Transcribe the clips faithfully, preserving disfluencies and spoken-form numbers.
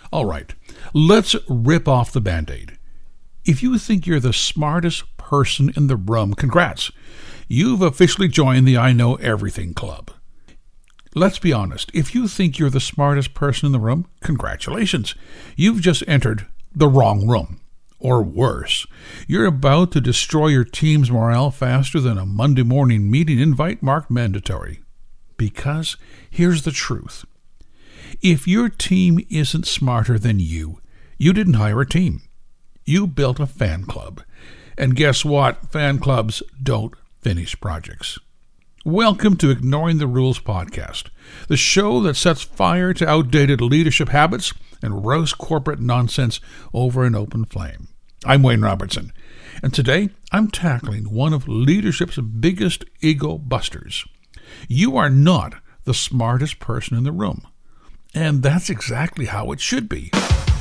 All right, let's rip off the Band-Aid. If you think you're the smartest person in the room, congrats. You've officially joined the I Know Everything Club. Let's be honest, if you think you're the smartest person in the room, congratulations. You've just entered the wrong room. Or worse, you're about to destroy your team's morale faster than a Monday morning meeting invite marked mandatory. Because here's the truth. If your team isn't smarter than you, you didn't hire a team. You built a fan club. And guess what? Fan clubs don't finish projects. Welcome to Ignoring the Rules podcast, the show that sets fire to outdated leadership habits and roast corporate nonsense over an open flame. I'm Wayne Robertson, and today I'm tackling one of leadership's biggest ego busters. You are not the smartest person in the room, and that's exactly how it should be.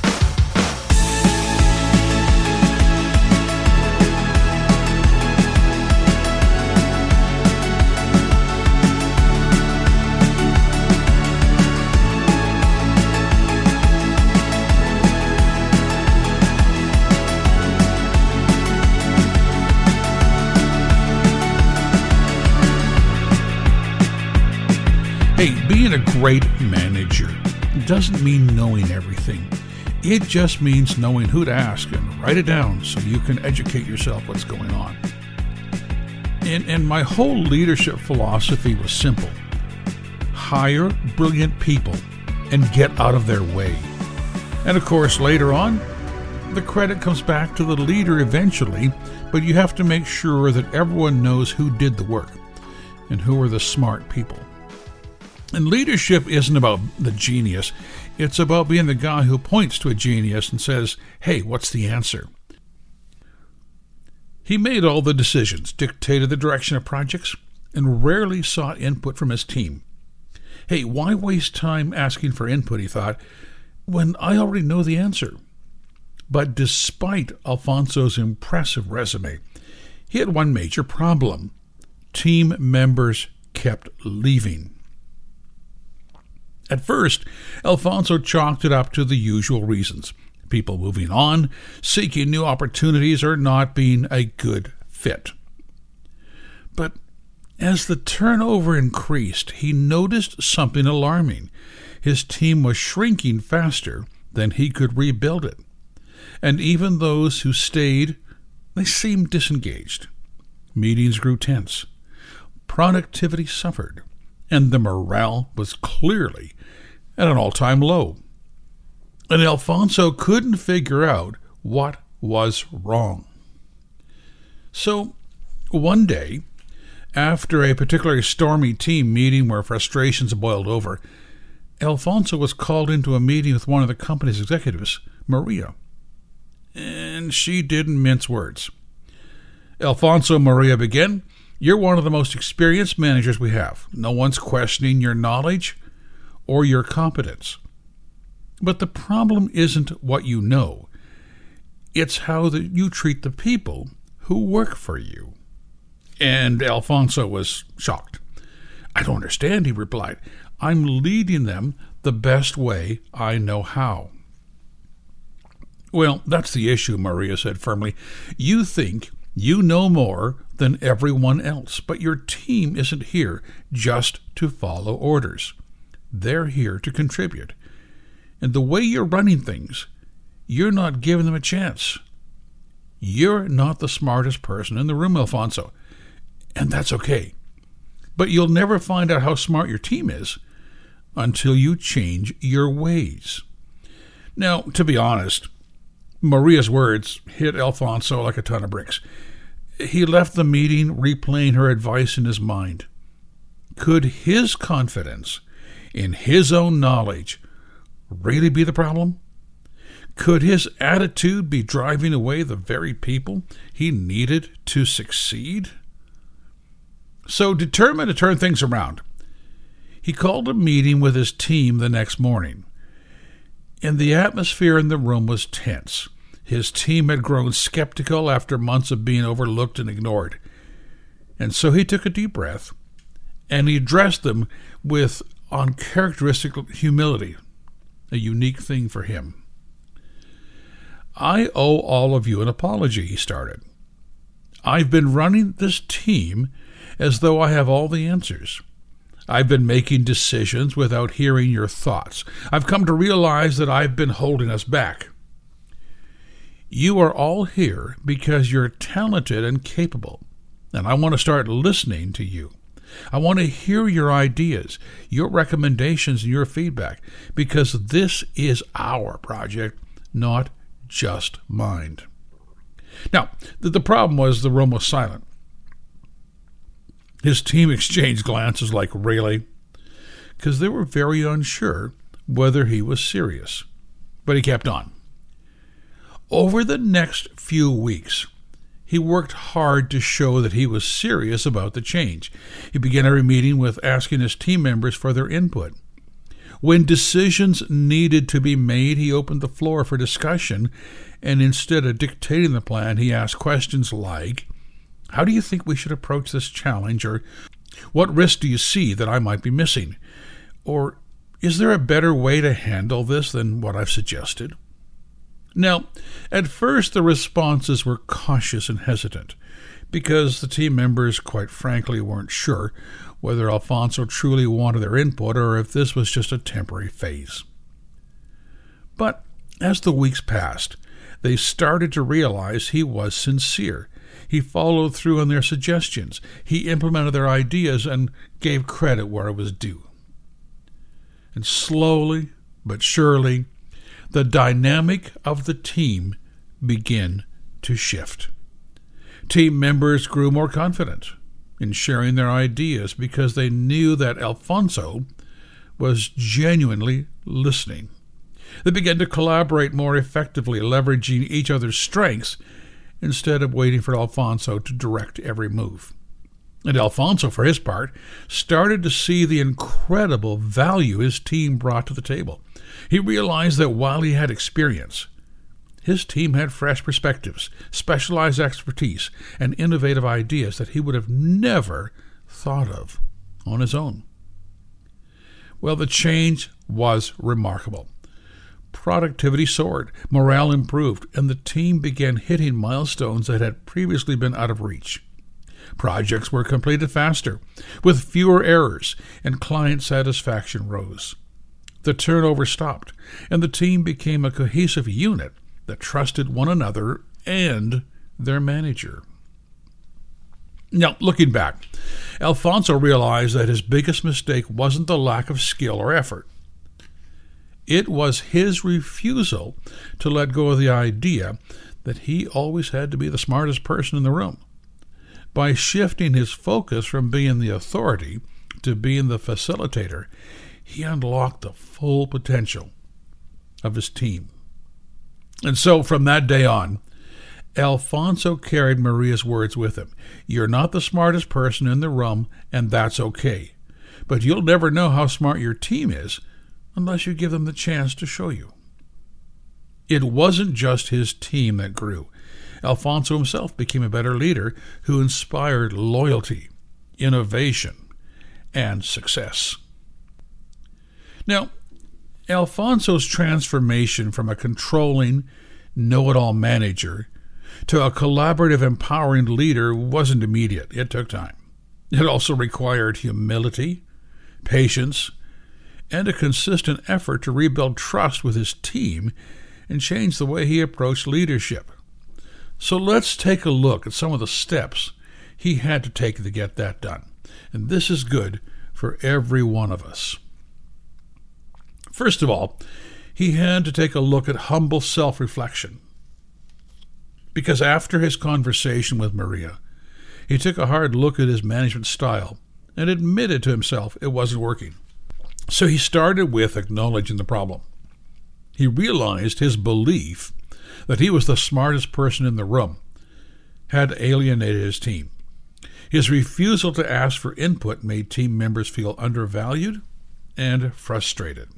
Hey, being a great manager doesn't mean knowing everything. It just means knowing who to ask and write it down so you can educate yourself what's going on. And, and my whole leadership philosophy was simple. Hire brilliant people and get out of their way. And of course, later on, the credit comes back to the leader eventually, but you have to make sure that everyone knows who did the work and who are the smart people. And leadership isn't about the genius. It's about being the guy who points to a genius and says, hey, what's the answer? He made all the decisions, dictated the direction of projects, and rarely sought input from his team. Hey, why waste time asking for input, he thought, when I already know the answer? But despite Alfonso's impressive resume, he had one major problem. Team members kept leaving. At first, Alfonso chalked it up to the usual reasons. People moving on, seeking new opportunities, or not being a good fit. But as the turnover increased, he noticed something alarming. His team was shrinking faster than he could rebuild it. And even those who stayed, they seemed disengaged. Meetings grew tense. Productivity suffered. And the morale was clearly at an all-time low. And Alfonso couldn't figure out what was wrong. So, one day, after a particularly stormy team meeting where frustrations boiled over, Alfonso was called into a meeting with one of the company's executives, Maria. And she didn't mince words. Alfonso, Maria began, you're one of the most experienced managers we have. No one's questioning your knowledge or your competence. But the problem isn't what you know. It's how that you treat the people who work for you. And Alfonso was shocked. I don't understand, he replied. I'm leading them the best way I know how. Well, that's the issue, Maria said firmly. You think you know more than everyone else, but your team isn't here just to follow orders. They're here to contribute. And the way you're running things, you're not giving them a chance. You're not the smartest person in the room, Alfonso, and that's okay. But you'll never find out how smart your team is until you change your ways. Now, to be honest, Maria's words hit Alfonso like a ton of bricks. He left the meeting replaying her advice in his mind. Could his confidence in his own knowledge really be the problem? Could his attitude be driving away the very people he needed to succeed? So, determined to turn things around, he called a meeting with his team the next morning. And the atmosphere in the room was tense. His team had grown skeptical after months of being overlooked and ignored. And so he took a deep breath, and he addressed them with uncharacteristic humility. a unique thing for him. I owe all of you an apology, he started. I've been running this team as though I have all the answers. I've been making decisions without hearing your thoughts. I've come to realize that I've been holding us back. You are all here because you're talented and capable, and I want to start listening to you. I want to hear your ideas, your recommendations, and your feedback, because this is our project, not just mine. Now, the, the problem was the room was silent. His team exchanged glances like, really? Because they were very unsure whether he was serious. But he kept on. Over the next few weeks, he worked hard to show that he was serious about the change. He began every meeting with asking his team members for their input. When decisions needed to be made, he opened the floor for discussion, and instead of dictating the plan, he asked questions like, how do you think we should approach this challenge? Or what risk do you see that I might be missing? Or is there a better way to handle this than what I've suggested? Now, at first the responses were cautious and hesitant, because the team members, quite frankly, weren't sure whether Alfonso truly wanted their input or if this was just a temporary phase. But as the weeks passed, they started to realize he was sincere. He followed through on their suggestions. He implemented their ideas and gave credit where it was due. And slowly but surely, the dynamic of the team began to shift. Team members grew more confident in sharing their ideas because they knew that Alfonso was genuinely listening. They began to collaborate more effectively, leveraging each other's strengths instead of waiting for Alfonso to direct every move. And Alfonso, for his part, started to see the incredible value his team brought to the table. He realized that while he had experience, his team had fresh perspectives, specialized expertise, and innovative ideas that he would have never thought of on his own. Well, the change was remarkable. Productivity soared, morale improved, and the team began hitting milestones that had previously been out of reach. Projects were completed faster, with fewer errors, and client satisfaction rose. The turnover stopped, and the team became a cohesive unit that trusted one another and their manager. Now, looking back, Alfonso realized that his biggest mistake wasn't the lack of skill or effort. It was his refusal to let go of the idea that he always had to be the smartest person in the room. By shifting his focus from being the authority to being the facilitator, he unlocked the full potential of his team. And so from that day on, Alfonso carried Maria's words with him. You're not the smartest person in the room, and that's okay. But you'll never know how smart your team is unless you give them the chance to show you. It wasn't just his team that grew. Alfonso himself became a better leader who inspired loyalty, innovation, and success. Now, Alfonso's transformation from a controlling, know-it-all manager to a collaborative, empowering leader wasn't immediate. It took time. It also required humility, patience, and a consistent effort to rebuild trust with his team and change the way he approached leadership. So let's take a look at some of the steps he had to take to get that done. And this is good for every one of us. First of all, he had to take a look at humble self-reflection. Because after his conversation with Maria, he took a hard look at his management style and admitted to himself it wasn't working. So he started with acknowledging the problem. He realized his belief that he was the smartest person in the room had alienated his team. His refusal to ask for input made team members feel undervalued and frustrated.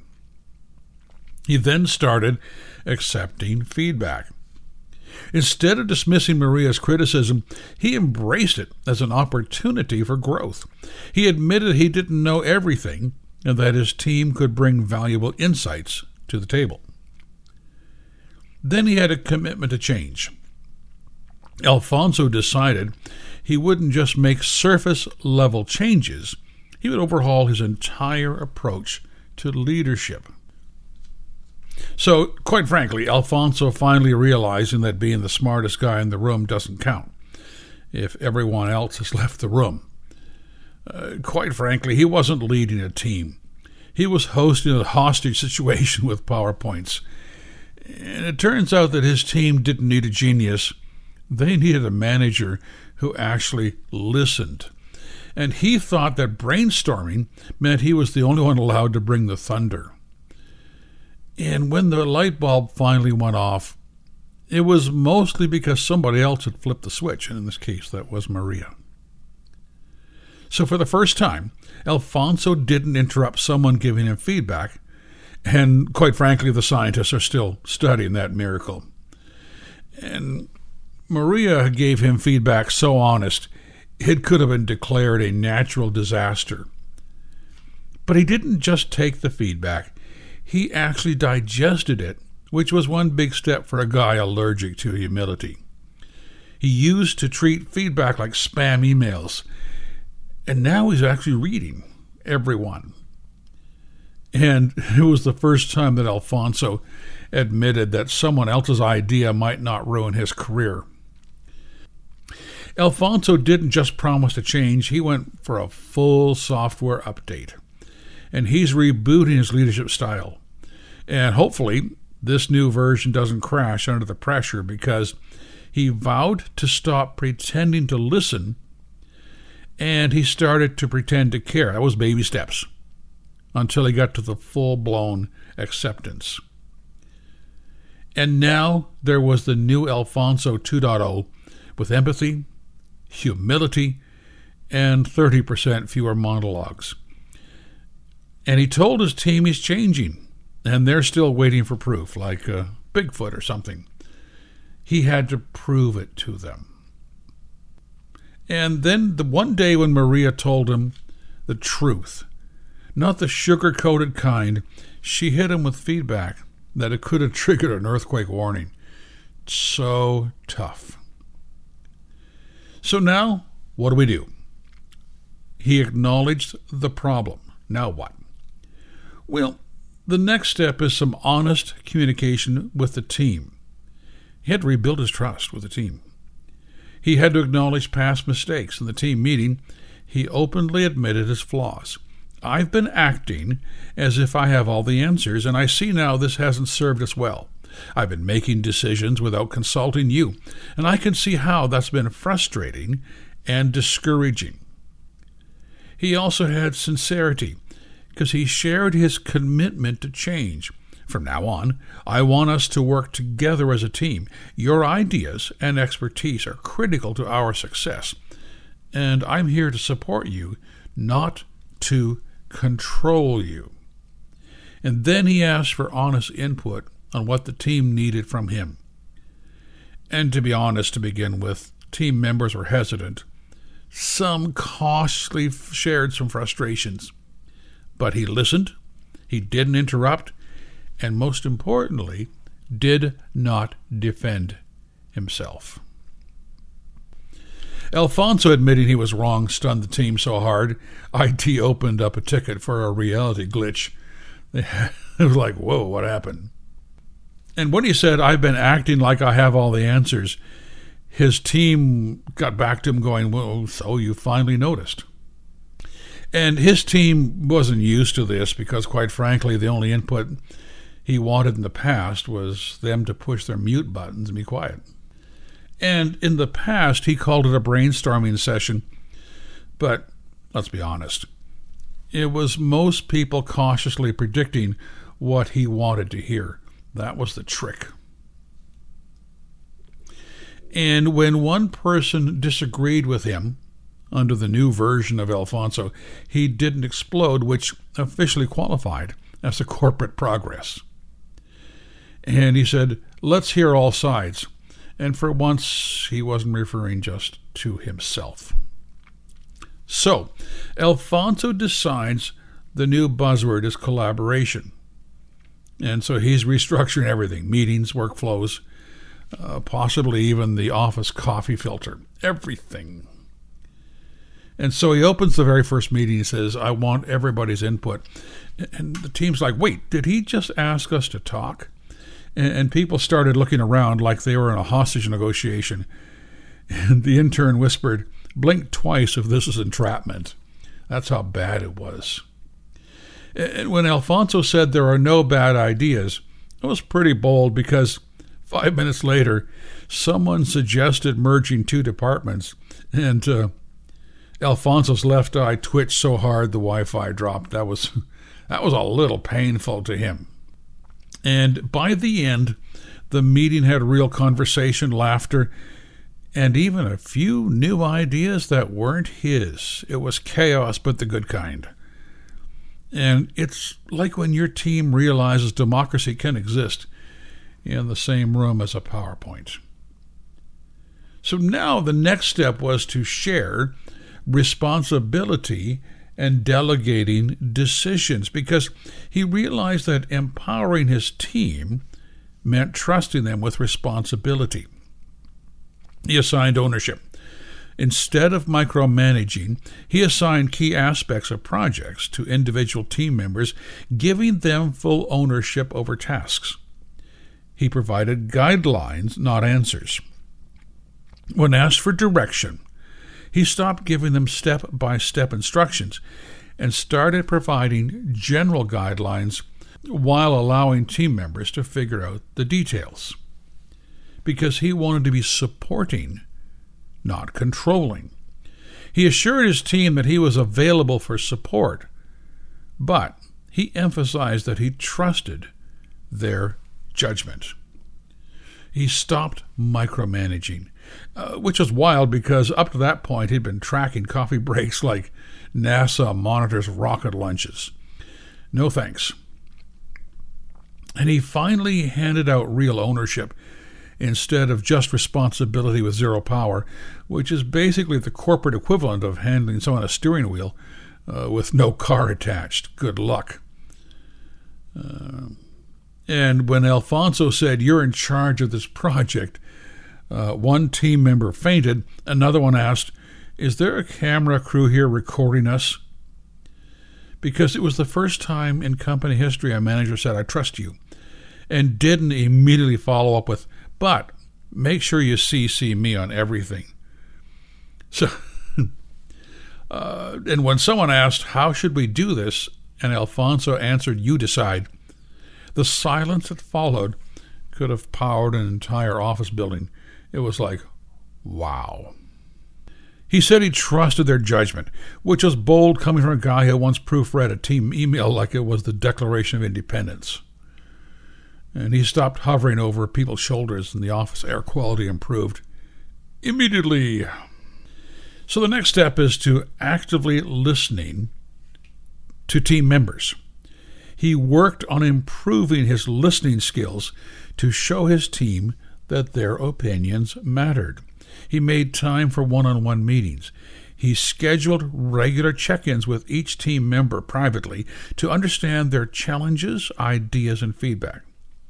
He then started accepting feedback. Instead of dismissing Maria's criticism, he embraced it as an opportunity for growth. He admitted he didn't know everything and that his team could bring valuable insights to the table. Then he had a commitment to change. Alfonso decided he wouldn't just make surface-level changes, he would overhaul his entire approach to leadership. So, quite frankly, Alfonso finally realizing that being the smartest guy in the room doesn't count if everyone else has left the room. Uh, quite frankly, he wasn't leading a team. He was hosting a hostage situation with PowerPoints. And it turns out that his team didn't need a genius. They needed a manager who actually listened. And he thought that brainstorming meant he was the only one allowed to bring the thunder. And when the light bulb finally went off, it was mostly because somebody else had flipped the switch, and in this case, that was Maria. So for the first time, Alfonso didn't interrupt someone giving him feedback, and quite frankly, the scientists are still studying that miracle. And Maria gave him feedback so honest, it could have been declared a natural disaster. But he didn't just take the feedback. He actually digested it, which was one big step for a guy allergic to humility. He used to treat feedback like spam emails, and now he's actually reading everyone. And it was the first time that Alfonso admitted that someone else's idea might not ruin his career. Alfonso didn't just promise to change, he went for a full software update. And he's rebooting his leadership style. And hopefully, this new version doesn't crash under the pressure, because he vowed to stop pretending to listen, and he started to pretend to care. That was baby steps, until he got to the full-blown acceptance. And now there was the new Alfonso two point oh with empathy, humility, and thirty percent fewer monologues. And he told his team he's changing, and they're still waiting for proof, like uh, Bigfoot or something. He had to prove it to them. And then the one day when Maria told him the truth, not the sugar-coated kind, she hit him with feedback that it could have triggered an earthquake warning. So tough. So now, what do we do? He acknowledged the problem. Now what? Well, the next step is some honest communication with the team. He had to rebuild his trust with the team. He had to acknowledge past mistakes. In the team meeting, he openly admitted his flaws. I've been acting as if I have all the answers, and I see now this hasn't served us well. I've been making decisions without consulting you, and I can see how that's been frustrating and discouraging. He also had sincerity, because he shared his commitment to change. From now on, I want us to work together as a team. Your ideas and expertise are critical to our success, and I'm here to support you, not to control you. And then he asked for honest input on what the team needed from him. And to be honest, to begin with, team members were hesitant. Some cautiously shared some frustrations. But he listened, he didn't interrupt, and most importantly, did not defend himself. Alfonso admitting he was wrong stunned the team so hard, I T opened up a ticket for a reality glitch. It was like, whoa, what happened? And when he said, I've been acting like I have all the answers, his team got back to him going, well, so you finally noticed. And his team wasn't used to this because, quite frankly, the only input he wanted in the past was them to push their mute buttons and be quiet. And in the past, he called it a brainstorming session. But let's be honest, it was most people cautiously predicting what he wanted to hear. That was the trick. And when one person disagreed with him, under the new version of Alfonso, he didn't explode, which officially qualified as a corporate progress. And he said, let's hear all sides. And for once, he wasn't referring just to himself. So, Alfonso decides the new buzzword is collaboration. And so he's restructuring everything, meetings, workflows, uh, possibly even the office coffee filter, everything. And so he opens the very first meeting. He says, I want everybody's input. And the team's like, wait, did he just ask us to talk? And, and people started looking around like they were in a hostage negotiation. And the intern whispered, blink twice if this is entrapment. That's how bad it was. And when Alfonso said there are no bad ideas, it was pretty bold because five minutes later, someone suggested merging two departments. And uh, Alfonso's left eye twitched so hard the Wi-Fi dropped. That was that was a little painful to him. And by the end, the meeting had real conversation, laughter, and even a few new ideas that weren't his. It was chaos, but the good kind. And it's like when your team realizes democracy can exist in the same room as a PowerPoint. So now the next step was to share responsibility and delegating decisions, because he realized that empowering his team meant trusting them with responsibility. He assigned ownership. Instead of micromanaging, he assigned key aspects of projects to individual team members, giving them full ownership over tasks. He provided guidelines, not answers. When asked for direction, he stopped giving them step-by-step instructions and started providing general guidelines while allowing team members to figure out the details. Because he wanted to be supporting, not controlling. He assured his team that he was available for support, but he emphasized that he trusted their judgment. He stopped micromanaging, uh, which was wild because up to that point he'd been tracking coffee breaks like NASA monitors rocket launches. No thanks. And he finally handed out real ownership instead of just responsibility with zero power, which is basically the corporate equivalent of handing someone a steering wheel uh, with no car attached. Good luck. Uh, and when Alfonso said, you're in charge of this project, uh, one team member fainted. Another one asked, is there a camera crew here recording us? Because it was the first time in company history a manager said, I trust you, and didn't immediately follow up with, but make sure you C C me on everything. So, uh, and when someone asked, how should we do this? And Alfonso answered, you decide. The silence that followed could have powered an entire office building. It was like, wow. He said he trusted their judgment, which was bold coming from a guy who once proofread a team email like it was the Declaration of Independence. And he stopped hovering over people's shoulders, and the office air quality improved immediately. So the next step is to actively listening to team members. He worked on improving his listening skills to show his team that their opinions mattered. He made time for one-on-one meetings. He scheduled regular check-ins with each team member privately to understand their challenges, ideas, and feedback.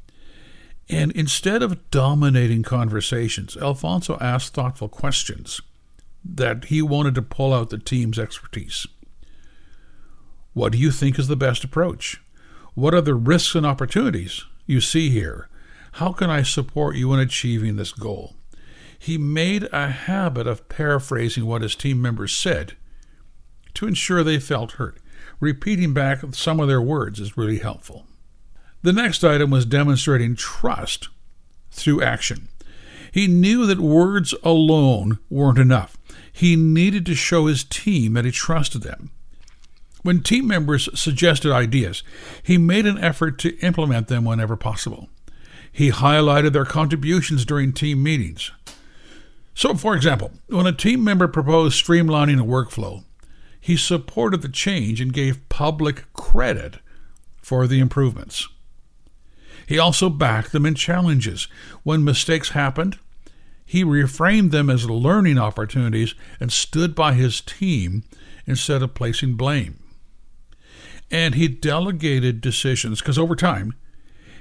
And instead of dominating conversations, Alfonso asked thoughtful questions that he wanted to pull out the team's expertise. What do you think is the best approach? What are the risks and opportunities you see here? How can I support you in achieving this goal? He made a habit of paraphrasing what his team members said to ensure they felt heard. Repeating back some of their words is really helpful. The next item was demonstrating trust through action. He knew that words alone weren't enough. He needed to show his team that he trusted them. When team members suggested ideas, he made an effort to implement them whenever possible. He highlighted their contributions during team meetings. So, for example, when a team member proposed streamlining a workflow, he supported the change and gave public credit for the improvements. He also backed them in challenges. When mistakes happened, he reframed them as learning opportunities and stood by his team instead of placing blame. And he delegated decisions because over time,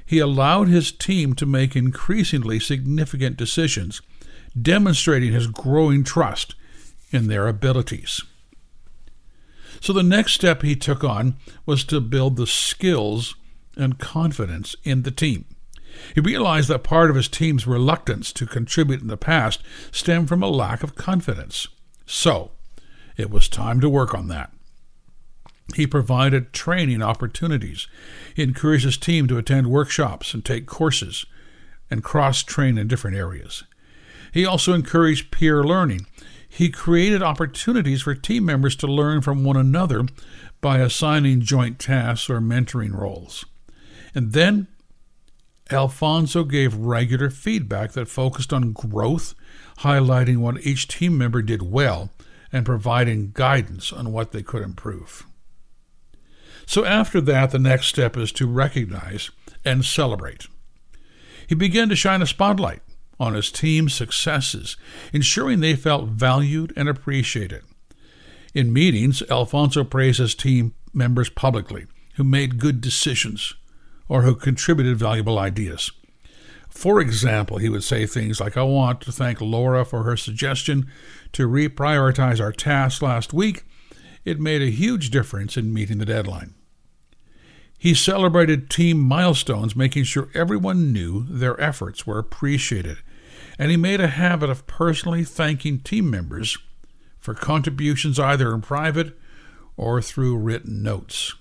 he allowed his team to make increasingly significant decisions, demonstrating his growing trust in their abilities. So the next step he took on was to build the skills and confidence in the team. He realized that part of his team's reluctance to contribute in the past stemmed from a lack of confidence. So, it was time to work on that. He provided training opportunities. He encouraged his team to attend workshops and take courses and cross-train in different areas. He also encouraged peer learning. He created opportunities for team members to learn from one another by assigning joint tasks or mentoring roles. And then Alfonso gave regular feedback that focused on growth, highlighting what each team member did well, and providing guidance on what they could improve. So after that, the next step is to recognize and celebrate. He began to shine a spotlight on his team's successes, ensuring they felt valued and appreciated. In meetings, Alfonso praised his team members publicly, who made good decisions or who contributed valuable ideas. For example, he would say things like, "I want to thank Laura for her suggestion to reprioritize our tasks last week. It made a huge difference in meeting the deadline." He celebrated team milestones, making sure everyone knew their efforts were appreciated. And he made a habit of personally thanking team members for contributions either in private or through written notes.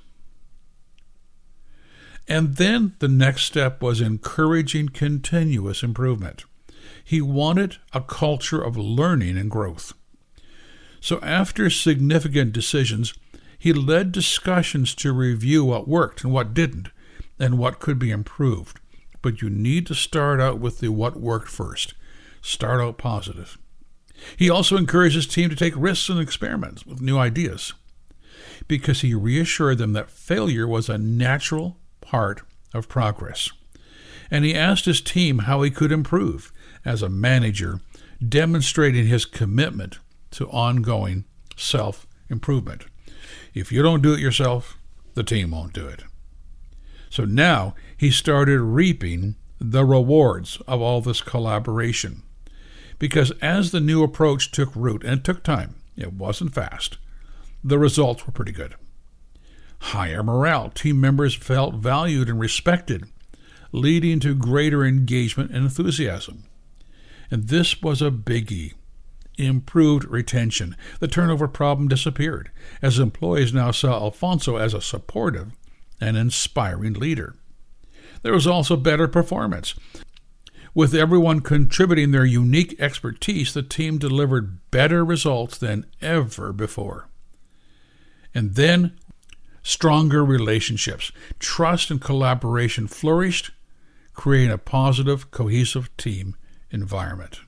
And then the next step was encouraging continuous improvement. He wanted a culture of learning and growth. So after significant decisions, he led discussions to review what worked and what didn't, and what could be improved. But you need to start out with the what worked first. Start out positive. He also encouraged his team to take risks and experiments with new ideas, because he reassured them that failure was a natural part of progress. And he asked his team how he could improve as a manager, demonstrating his commitment to ongoing self-improvement. If you don't do it yourself, the team won't do it. So now he started reaping the rewards of all this collaboration. Because as the new approach took root, and it took time, it wasn't fast, the results were pretty good. Higher morale. Team members felt valued and respected, leading to greater engagement and enthusiasm. And this was a biggie. Improved retention. The turnover problem disappeared, as employees now saw Alfonso as a supportive and inspiring leader. There was also better performance. With everyone contributing their unique expertise, the team delivered better results than ever before. And then, stronger relationships. Trust and collaboration flourished, creating a positive, cohesive team environment.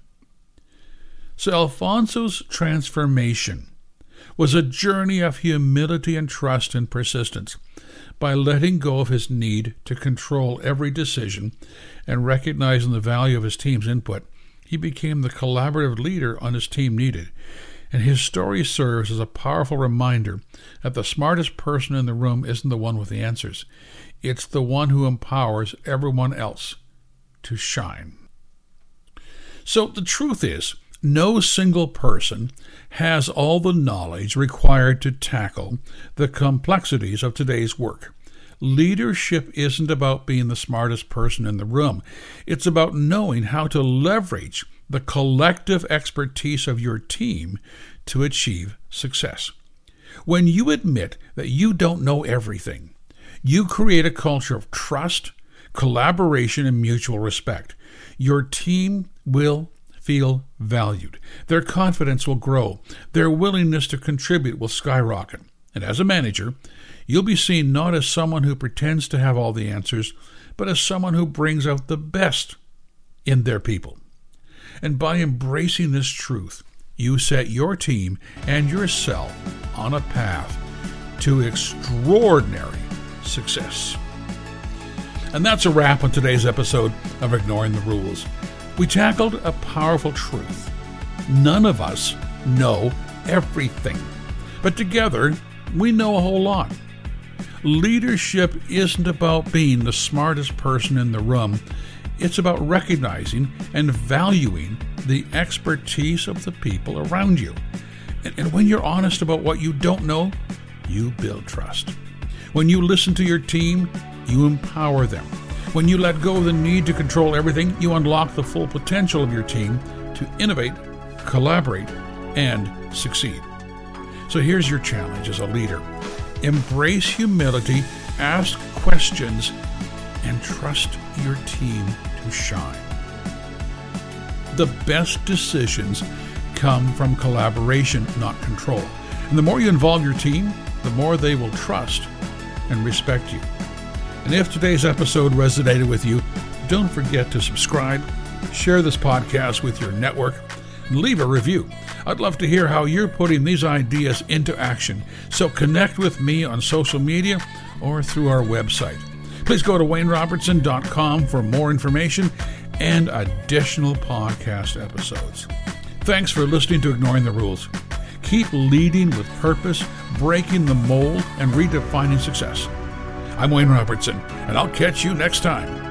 So Alfonso's transformation was a journey of humility and trust and persistence. By letting go of his need to control every decision and recognizing the value of his team's input, he became the collaborative leader on his team needed. And his story serves as a powerful reminder that the smartest person in the room isn't the one with the answers. It's the one who empowers everyone else to shine. So the truth is, no single person has all the knowledge required to tackle the complexities of today's work. Leadership isn't about being the smartest person in the room. It's about knowing how to leverage the collective expertise of your team to achieve success. When you admit that you don't know everything, you create a culture of trust, collaboration, and mutual respect. Your team will feel valued. Their confidence will grow. Their willingness to contribute will skyrocket. And as a manager, you'll be seen not as someone who pretends to have all the answers, but as someone who brings out the best in their people. And by embracing this truth, you set your team and yourself on a path to extraordinary success. And that's a wrap on today's episode of Ignoring the Rules. We tackled a powerful truth. None of us know everything, but together we know a whole lot. Leadership isn't about being the smartest person in the room. It's about recognizing and valuing the expertise of the people around you. And, and when you're honest about what you don't know, you build trust. When you listen to your team, you empower them. When you let go of the need to control everything, you unlock the full potential of your team to innovate, collaborate, and succeed. So here's your challenge as a leader. Embrace humility, ask questions, and trust your team to shine. The best decisions come from collaboration, not control. And the more you involve your team, the more they will trust and respect you. And if today's episode resonated with you, don't forget to subscribe, share this podcast with your network, and leave a review. I'd love to hear how you're putting these ideas into action. So connect with me on social media or through our website. Please go to wayne robertson dot com for more information and additional podcast episodes. Thanks for listening to Ignoring the Rules. Keep leading with purpose, breaking the mold, and redefining success. I'm Wayne Robertson, and I'll catch you next time.